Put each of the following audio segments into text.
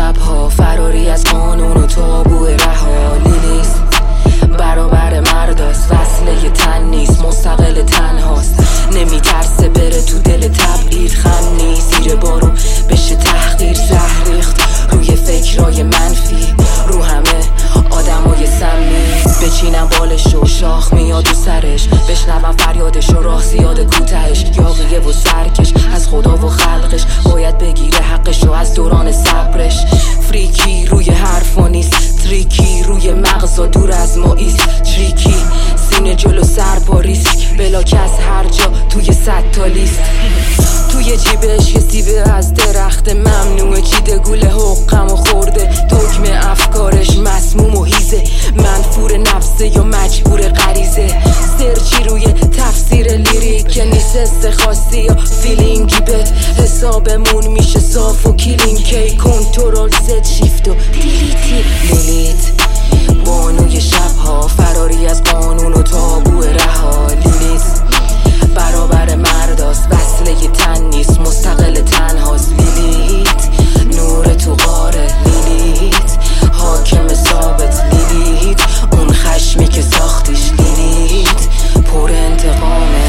شبها فراری از قانون و تابو رها. لیلیست برابر مرداست، وصله تن نیست، مستقل تنهاست. نمیترسه بره تو دل تبعید، خم نیست زیر بارو بشه تحقیر. زهر ریخت روی فکرای منفی، رو همه آدمای سمی. بچینم بالش و شاخ میاد و سرش، بشنوم فریادش و راه زیاد کوتهش. یاقیه و سرکش از خدا و خلقش، باید بگیره حقش و از دوران صبرش. فریکی روی حرفا نیست، تریکی روی مغزا دور از ما ایست. تریکی سینه جلو سر پا ریسک، بلاک از هر جا توی 100 تا لیست. توی جیبش یه سیبه از درخت ممنوعه، چیده گوله حقم و خورده دکمه افکارش مسموم و هیزه. منفور نفسه یا مجبور غریزه، سرچی روی تفسیر لیریک که نیست استخاصی یا فیلینگی. بت حسابمون میشه صاف و کلین کی، کنترل زد شیفت و دیلیتی. لیلیت بانوی شبها فراری از قانون و تابو رها. لیلیت برابر مرداست، وصله تن نیست، مستقل تنهاست. لیلیت نور تو غاره، لیلیت حاکم ثابت. لیلیت اون خشمی که ساختیش، لیلیت پر انتقامه.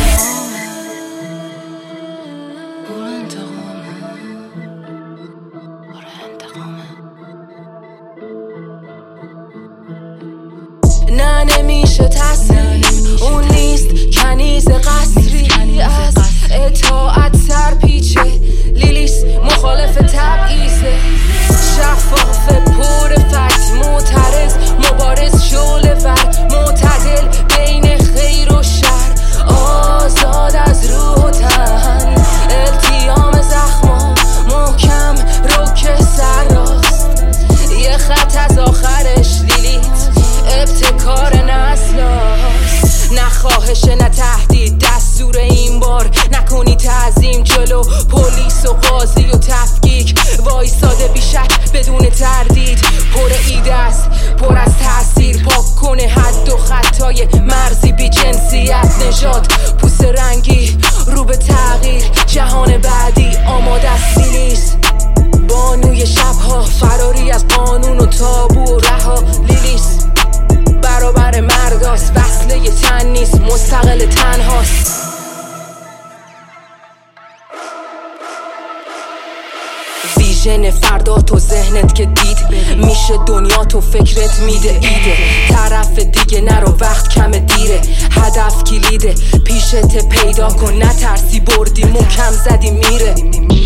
نه نمیشه تصمیم، اون نیست کنیز قصری از اطاعت سرپیچه. لیلیس مخالف تبعیضه، شفاف پر فکت، معترض مبارز شعله ور، معتدل بین خیر و شر، آزاد از روح و تن. التیام زخمام محکم روک سر راست، یه خط از آخرش. لیلیت ابتکار نسلاست، نه خواهش نه تهدید، دستور این بار نکنی تعظیم. جلو پلیس و قاضی و تفکیک وایساده بیشک بدون تردید. پر ایده است، پر از تاثیر، پاک کنه حد و خطای مرزی. بی جنسیت نژاد پوست رنگی رو به تغییر، جهان بعدی آماده است. لیلیس بانوی شبها فراری از قانون و تابو و رها. لیلیس برابر مرداست، وصله تن نیست، مستقل تنهاست. ویژن فردا تو ذهنت که دید، میشه دنیا تو فکرت میده ایده. طرف دیگه نرو وقت کم دیره، هدف کلیده، پیشت پیدا کن نترسی، بردی محکم زدی میره.